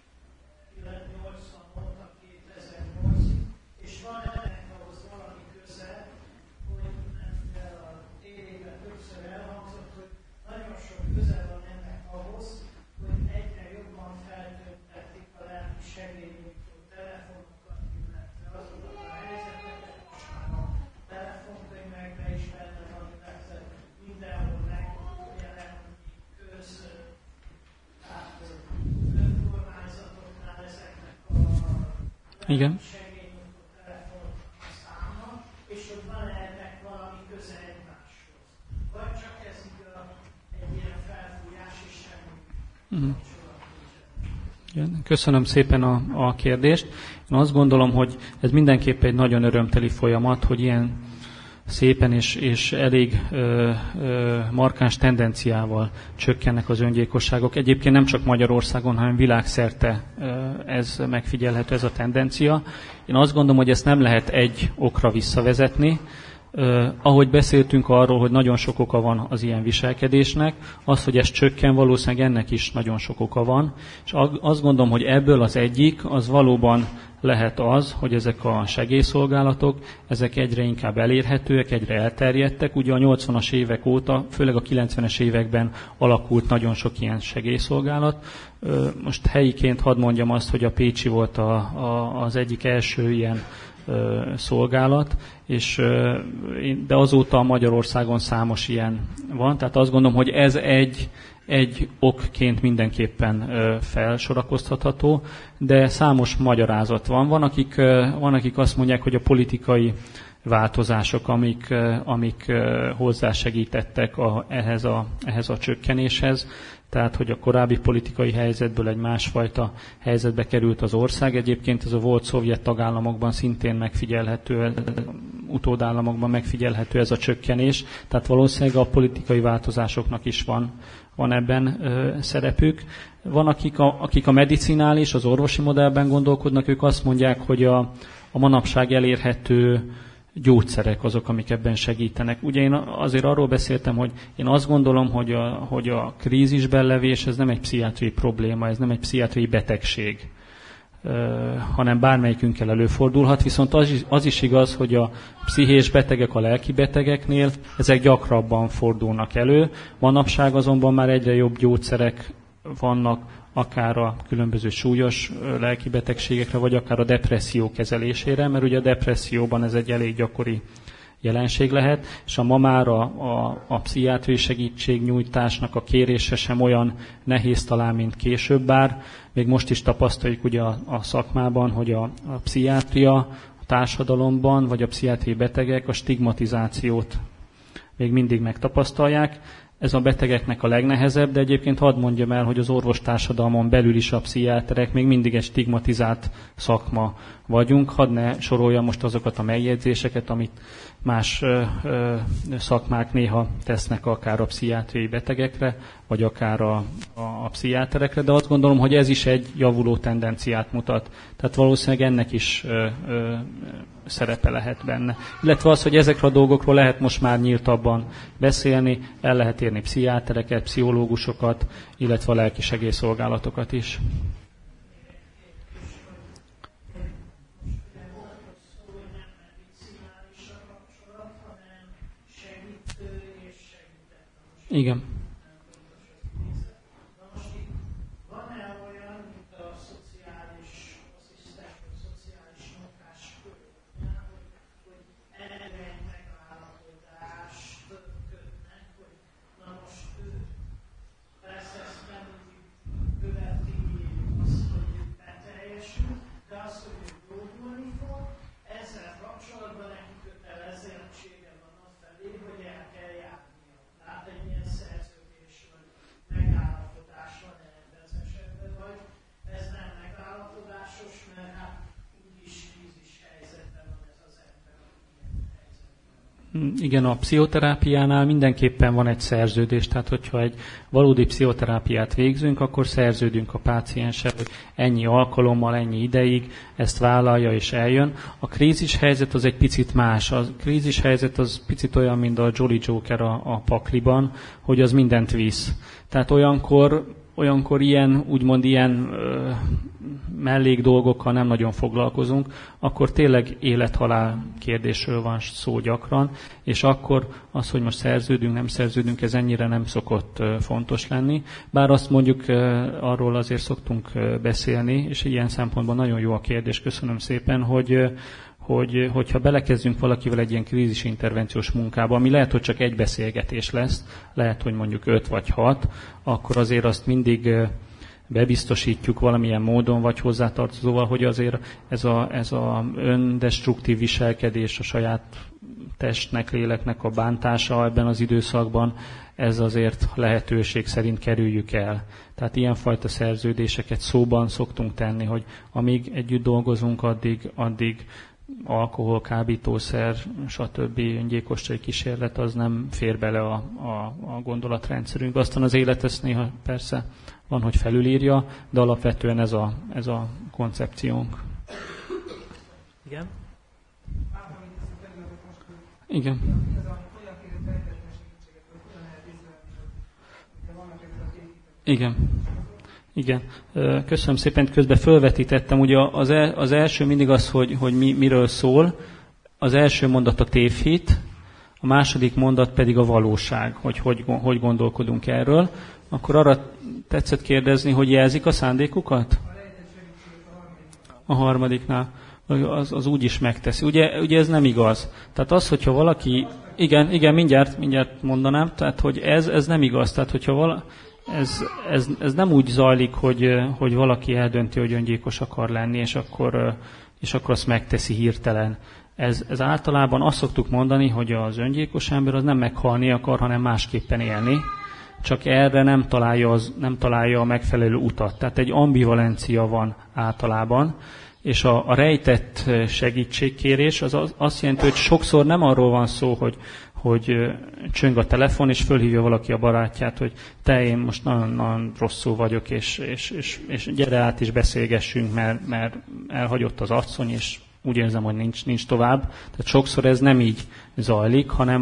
80 óta 2008-ig, és van ennek ahhoz valami köze, hogy a tévében többször elhangzott, hogy nagyon sok köze van ennek ahhoz, hogy egyre jobban feltöltették a lelki segélynyújtó telefonokat, illetve azokat a helyzeteket, most már a telefonkönyvekben is benne van, illetve mindenhol megjelenni önkormányzatoknál ezeknek a lelki segélynyújtó telefonoknak a száma, és hogy van ennek valami köze egymáshoz. Vagy csak ez így egy ilyen felfújás, és semmi kapcsolat. Köszönöm szépen a kérdést. Én azt gondolom, hogy ez mindenképp egy nagyon örömteli folyamat, hogy ilyen szépen és elég markáns tendenciával csökkennek az öngyilkosságok. Egyébként nem csak Magyarországon, hanem világszerte ez megfigyelhető, ez a tendencia. Én azt gondolom, hogy ezt nem lehet egy okra visszavezetni. Ahogy beszéltünk arról, hogy nagyon sok oka van az ilyen viselkedésnek, az, hogy ez csökken, valószínűleg ennek is nagyon sok oka van. És azt gondolom, hogy ebből az egyik, az valóban lehet az, hogy ezek a segélyszolgálatok, ezek egyre inkább elérhetőek, egyre elterjedtek. Ugye a 80-as évek óta, főleg a 90-es években alakult nagyon sok ilyen segélyszolgálat. Most helyiként hadd mondjam azt, hogy a pécsi volt az egyik első ilyen szolgálat, de azóta Magyarországon számos ilyen van. Tehát azt gondolom, hogy ez egy okként mindenképpen felsorakoztatható, de számos magyarázat van. Van, akik azt mondják, hogy a politikai változások, amik hozzásegítettek ehhez a csökkenéshez, tehát hogy a korábbi politikai helyzetből egy másfajta helyzetbe került az ország. Egyébként ez a volt szovjet tagállamokban szintén megfigyelhető, utódállamokban megfigyelhető ez a csökkenés, tehát valószínűleg a politikai változásoknak is van ebben szerepük. Van, akik a medicinális, az orvosi modellben gondolkodnak, ők azt mondják, hogy a manapság elérhető gyógyszerek azok, amik ebben segítenek. Ugye én azért arról beszéltem, hogy én azt gondolom, hogy a krízisben levés ez nem egy pszichiátriai probléma, ez nem egy pszichiátriai betegség, hanem bármelyikünkkel előfordulhat, viszont az is igaz, hogy a pszichés betegek a lelki betegeknél, ezek gyakrabban fordulnak elő. Manapság azonban már egyre jobb gyógyszerek vannak, akár a különböző súlyos lelki betegségekre, vagy akár a depresszió kezelésére, mert ugye a depresszióban ez egy elég gyakori jelenség lehet, és ma már a pszichiátriai segítségnyújtásnak a kérése sem olyan nehéz talán, mint később, bár még most is tapasztaljuk ugye a szakmában, hogy a pszichiátria a társadalomban, vagy a pszichiátriai betegek a stigmatizációt még mindig megtapasztalják. Ez a betegeknek a legnehezebb, de egyébként hadd mondjam el, hogy az orvostársadalmon belül is a pszichiáterek még mindig egy stigmatizált szakma vagyunk. Hadd ne soroljam most azokat a megjegyzéseket, amit más szakmák néha tesznek akár a pszichiátriai betegekre, vagy akár a pszichiáterekre, de azt gondolom, hogy ez is egy javuló tendenciát mutat. Tehát valószínűleg ennek is szerepe lehet benne. Illetve az, hogy ezekről a dolgokról lehet most már nyíltabban beszélni, el lehet érni pszichiátereket, pszichológusokat, illetve a lelki segélyszolgálatokat is. Igen. Van-e olyan, mint a szociális asszisztens, vagy szociális munkáskör, hogy erre egy megállapodást kötnek, hogy na most ő persze ezt nem követi azt, hogy beteljesül, de azt, hogy ő gyógyulni fog, ezzel kapcsolatban neki kötelezettsége van afelé, hogy el kell járnia. Tehát egy ilyen szerződés. Igen, a pszichoterápiánál mindenképpen van egy szerződés, tehát hogyha egy valódi pszichoterápiát végzünk, akkor szerződünk a pácienssel, hogy ennyi alkalommal, ennyi ideig ezt vállalja és eljön. A krízis helyzet az egy picit más. A krízis helyzet az picit olyan, mint a Jolly Joker a pakliban, hogy az mindent visz. Tehát olyankor ilyen, úgymond ilyen mellék dolgokkal nem nagyon foglalkozunk, akkor tényleg élet-halál kérdésről van szó gyakran, és akkor az, hogy most szerződünk, nem szerződünk, ez ennyire nem szokott fontos lenni. Bár azt mondjuk, arról azért szoktunk beszélni, és ilyen szempontból nagyon jó a kérdés, köszönöm szépen, hogyha belekezdünk valakivel egy ilyen krízisintervenciós munkába, ami lehet, hogy csak egy beszélgetés lesz, lehet, hogy mondjuk 5 vagy 6, akkor azért azt mindig bebiztosítjuk valamilyen módon, vagy hozzátartozóval, hogy azért ez a öndestruktív viselkedés, a saját testnek, léleknek a bántása ebben az időszakban, ez azért lehetőség szerint kerüljük el. Tehát ilyenfajta szerződéseket szóban szoktunk tenni, hogy amíg együtt dolgozunk, addig alkohol, kábítószer, stb. Öngyilkossági kísérlet, az nem fér bele a gondolatrendszerünkbe. Aztán az élet ezt néha persze van, hogy felülírja, de alapvetően ez a koncepciónk. Igen? Igen. Igen. Igen. Köszönöm szépen, közben felvetítettem. Ugye az első mindig az, hogy miről szól. Az első mondat a tévhit, a második mondat pedig a valóság, hogy gondolkodunk erről. Akkor arra tetszett kérdezni, hogy jelzik a szándékukat? A harmadiknál. Az úgy is megteszi. Ugye ez nem igaz. Tehát az, hogyha valaki... Igen, mindjárt mondanám. Tehát, hogy ez nem igaz. Tehát, hogyha ez nem úgy zajlik, hogy valaki eldönti, hogy öngyilkos akar lenni, és akkor azt megteszi hirtelen. Ez általában azt szoktuk mondani, hogy az öngyilkos ember az nem meghalni akar, hanem másképpen élni, csak erre nem találja a megfelelő utat. Tehát egy ambivalencia van általában, és a rejtett segítségkérés az azt jelenti, hogy sokszor nem arról van szó, hogy csöng a telefon, és fölhívja valaki a barátját, hogy én most nagyon rosszul vagyok, és gyere át és beszélgessünk, mert elhagyott az asszony, és úgy érzem, hogy nincs tovább. Tehát sokszor ez nem így zajlik, hanem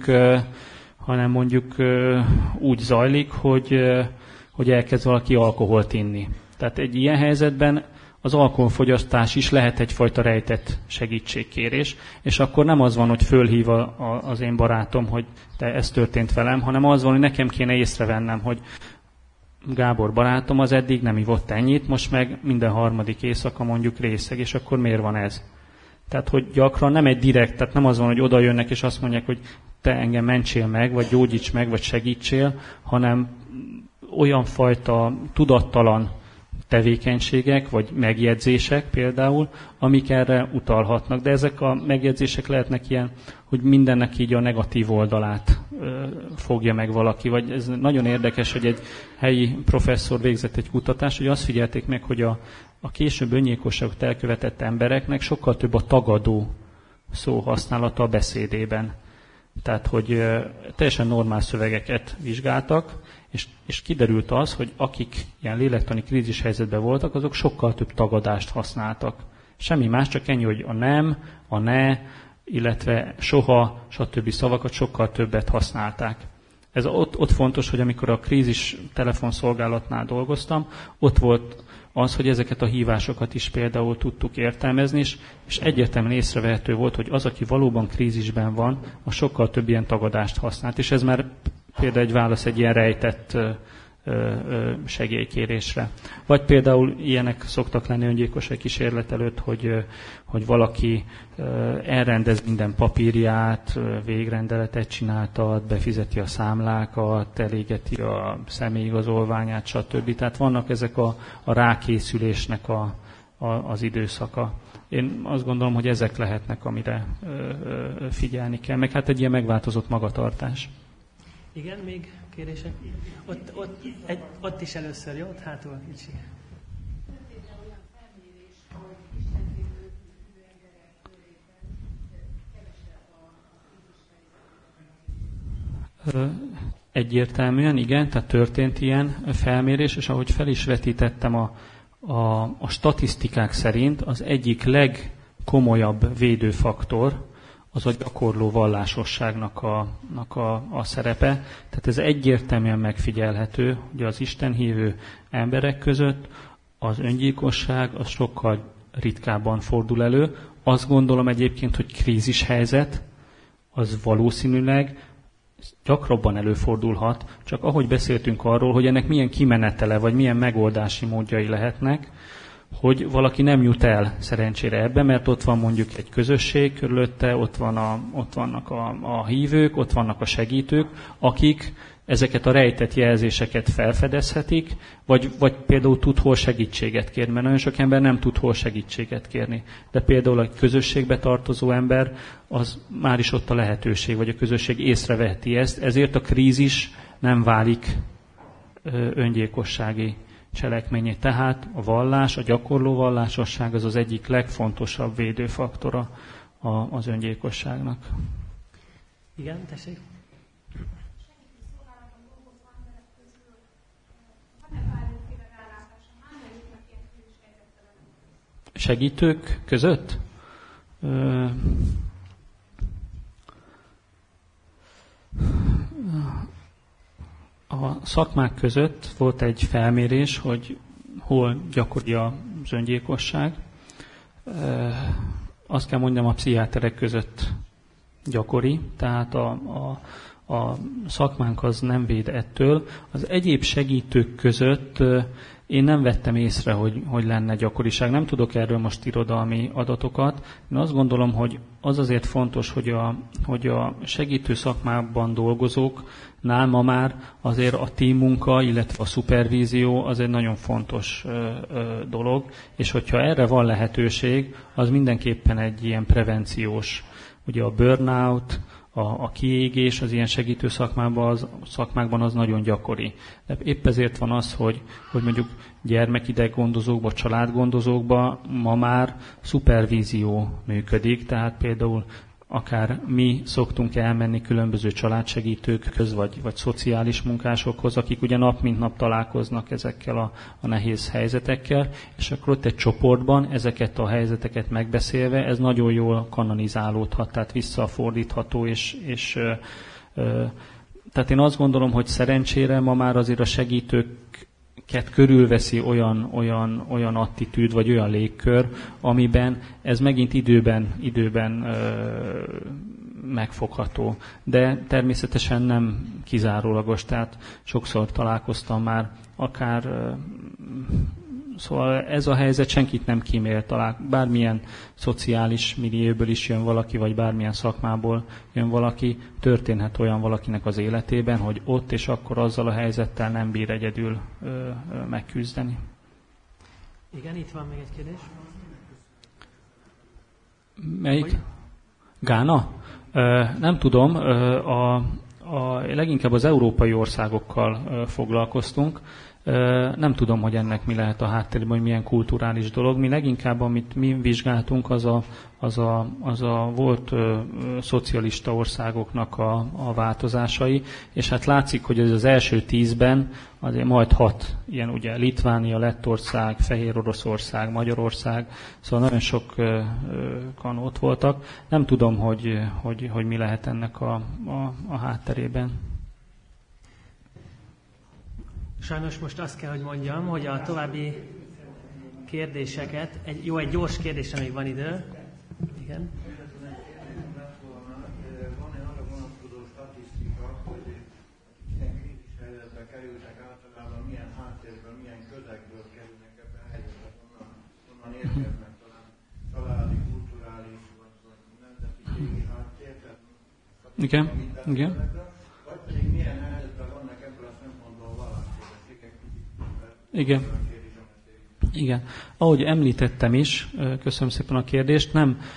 mondjuk úgy zajlik, hogy elkezd valaki alkoholt inni. Tehát egy ilyen helyzetben az alkoholfogyasztás is lehet egyfajta rejtett segítségkérés, és akkor nem az van, hogy fölhív az én barátom, hogy ez történt velem, hanem az van, hogy nekem kéne észrevennem, hogy Gábor barátom az eddig nem ivott ennyit, most meg minden harmadik éjszaka mondjuk részeg, és akkor miért van ez? Tehát, hogy gyakran nem egy direkt, tehát nem az van, hogy oda jönnek és azt mondják, hogy te engem mentsél meg, vagy gyógyíts meg, vagy segítsél, hanem olyan fajta tudattalan tevékenységek, vagy megjegyzések például, amik erre utalhatnak. De ezek a megjegyzések lehetnek ilyen, hogy mindennek így a negatív oldalát fogja meg valaki. Vagy ez nagyon érdekes, hogy egy helyi professzor végzett egy kutatást, hogy azt figyelték meg, hogy a később öngyilkosságot elkövetett embereknek sokkal több a tagadó szó használata a beszédében. Tehát, hogy teljesen normál szövegeket vizsgáltak, és kiderült az, hogy akik ilyen lélektani krízis helyzetben voltak, azok sokkal több tagadást használtak. Semmi más, csak ennyi, hogy a nem, a ne, illetve soha, stb. Szavakat sokkal többet használták. Ez ott fontos, hogy amikor a krízis telefonszolgálatnál dolgoztam, ott volt az, hogy ezeket a hívásokat is például tudtuk értelmezni, és egyértelműen észrevehető volt, hogy az, aki valóban krízisben van, a sokkal több ilyen tagadást használt. És ez már például egy válasz egy ilyen rejtett segélykérésre. Vagy például ilyenek szoktak lenni öngyilkossági kísérlet előtt, hogy valaki elrendez minden papírját, végrendeletet csináltat, befizeti a számlákat, elégeti a személyigazolványát, stb. Tehát vannak ezek a rákészülésnek az időszaka. Én azt gondolom, hogy ezek lehetnek, amire figyelni kell. Meg hát egy ilyen megváltozott magatartás. Igen, még kérdések? Ott is először, jó? Ott hátul kicsi. Egyértelműen, igen, tehát történt ilyen felmérés, és ahogy fel is vetítettem a statisztikák szerint az egyik legkomolyabb védőfaktor az a gyakorló vallásosságnak a szerepe. Tehát ez egyértelműen megfigyelhető, hogy az istenhívő emberek között az öngyilkosság az sokkal ritkábban fordul elő. Azt gondolom egyébként, hogy krízishelyzet az valószínűleg gyakrabban előfordulhat, csak ahogy beszéltünk arról, hogy ennek milyen kimenetele, vagy milyen megoldási módjai lehetnek, hogy valaki nem jut el szerencsére ebbe, mert ott van mondjuk egy közösség körülötte, ott vannak a hívők, ott vannak a segítők, akik ezeket a rejtett jelzéseket felfedezhetik, vagy például tud hol segítséget kérni, mert nagyon sok ember nem tud hol segítséget kérni. De például egy közösségbe tartozó ember, az már is ott a lehetőség, vagy a közösség észreveheti ezt, ezért a krízis nem válik öngyilkossági cselekményé. Tehát a vallás, a gyakorló vallásosság az az egyik legfontosabb védőfaktora az öngyilkosságnak. Igen, tessék. Segítők között? A szakmák között volt egy felmérés, hogy hol gyakori az öngyilkosság. Azt kell mondjam, a pszichiáterek között gyakori, tehát a szakmánk az nem véd ettől. Az egyéb segítők között én nem vettem észre, hogy lenne gyakoriság. Nem tudok erről most irodalmi adatokat. Én azt gondolom, hogy az azért fontos, hogy a segítő szakmában dolgozóknál ma már azért a teammunka, illetve a szupervízió az egy nagyon fontos dolog, és hogyha erre van lehetőség, az mindenképpen egy ilyen prevenciós, ugye a burnout, a kiégés az ilyen segítő szakmákban az nagyon gyakori. De épp ezért van az, hogy mondjuk gyermekideggondozókban, családgondozókban ma már szupervízió működik, tehát például akár mi szoktunk elmenni különböző családsegítőkhöz, vagy szociális munkásokhoz, akik ugye nap mint nap találkoznak ezekkel a nehéz helyzetekkel, és akkor ott egy csoportban ezeket a helyzeteket megbeszélve, ez nagyon jól kanonizálódhat, tehát visszafordítható, és tehát én azt gondolom, hogy szerencsére ma már azért a segítőket körülveszi olyan attitűd, vagy olyan légkör, amiben ez megint időben megfogható. De természetesen nem kizárólagos, tehát sokszor találkoztam már akár, szóval ez a helyzet senkit nem kímél, bármilyen szociális millióből is jön valaki, vagy bármilyen szakmából jön valaki, történhet olyan valakinek az életében, hogy ott és akkor azzal a helyzettel nem bír egyedül megküzdeni. Igen, itt van még egy kérdés. Melyik? Gána? Nem tudom, leginkább az európai országokkal foglalkoztunk. Nem tudom, hogy ennek mi lehet a háttérben, hogy milyen kulturális dolog. Mi leginkább, amit mi vizsgáltunk, az a volt szocialista országoknak a változásai, és hát látszik, hogy ez az első 10-ben azért majd 6, ilyen ugye Litvánia, Lettország, Fehér Oroszország, Magyarország, szóval nagyon sokan ott voltak. Nem tudom, hogy mi lehet ennek a hátterében. Sajnos most azt kell, hogy mondjam, hogy a további kérdéseket, egy gyors kérdésre még van idő. Igen. Van-e arra vonatkozó statisztika, hogy ilyen krízis helyzetbe kerültek általában milyen háttérből, milyen közegből kerülnek ebbe a helyzetbe, honnan érkeznek talán családi, kulturális, vagy nemzetiségi háttér? Igen. Vagy pedig milyen helyzetben vannak ebből a szempontból vallásképességek? Igen. Ahogy említettem is, köszönöm szépen a kérdést,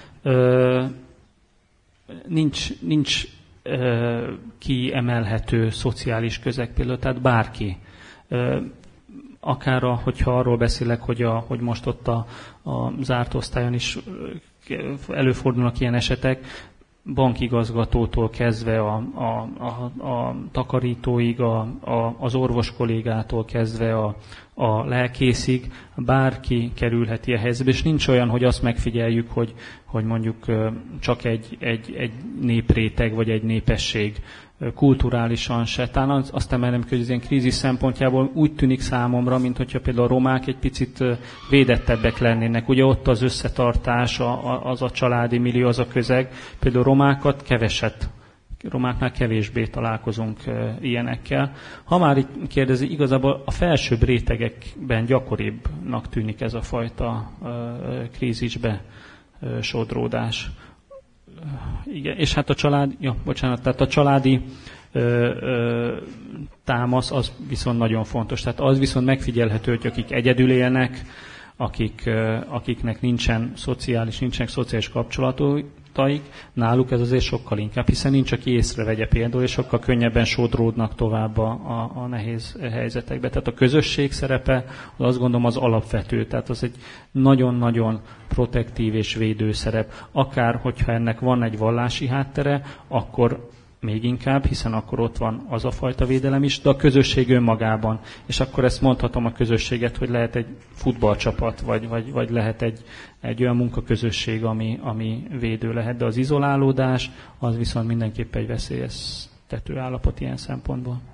nincs kiemelhető szociális közeg például, tehát bárki. Akár, hogyha arról beszélek, hogy most ott a zárt osztályon is előfordulnak ilyen esetek, bankigazgatótól kezdve a takarítóig, az orvos kollégától kezdve a lelkészig, bárki kerülheti a helyzetbe, és nincs olyan, hogy azt megfigyeljük, hogy mondjuk csak egy népréteg vagy egy népesség kulturálisan se. Talán azt emelem ki, hogy az ilyen krízis szempontjából úgy tűnik számomra, mint hogyha például a romák egy picit védettebbek lennének. Ugye ott az összetartás, az a családi millió, az a közeg. Például romáknál kevésbé találkozunk ilyenekkel. Ha már itt kérdezi, igazából a felsőbb rétegekben gyakoribbnak tűnik ez a fajta krízisbe sodródás. Igen, és hát tehát a családi támasz az viszont nagyon fontos. Tehát az viszont megfigyelhető, hogy akik egyedül élnek, akiknek nincsenek szociális kapcsolataik, náluk ez azért sokkal inkább, hiszen nincs, aki észrevegye például, és sokkal könnyebben sodródnak tovább a nehéz helyzetekbe. Tehát a közösség szerepe, az azt gondolom, az alapvető, tehát az egy nagyon-nagyon protektív és védő szerep. Akár, hogyha ennek van egy vallási háttere, akkor még inkább, hiszen akkor ott van az a fajta védelem is, de a közösség önmagában. És akkor ezt mondhatom a közösséget, hogy lehet egy futballcsapat, vagy lehet egy olyan munkaközösség, ami védő lehet, de az izolálódás, az viszont mindenképp egy veszélyeztető állapot ilyen szempontból.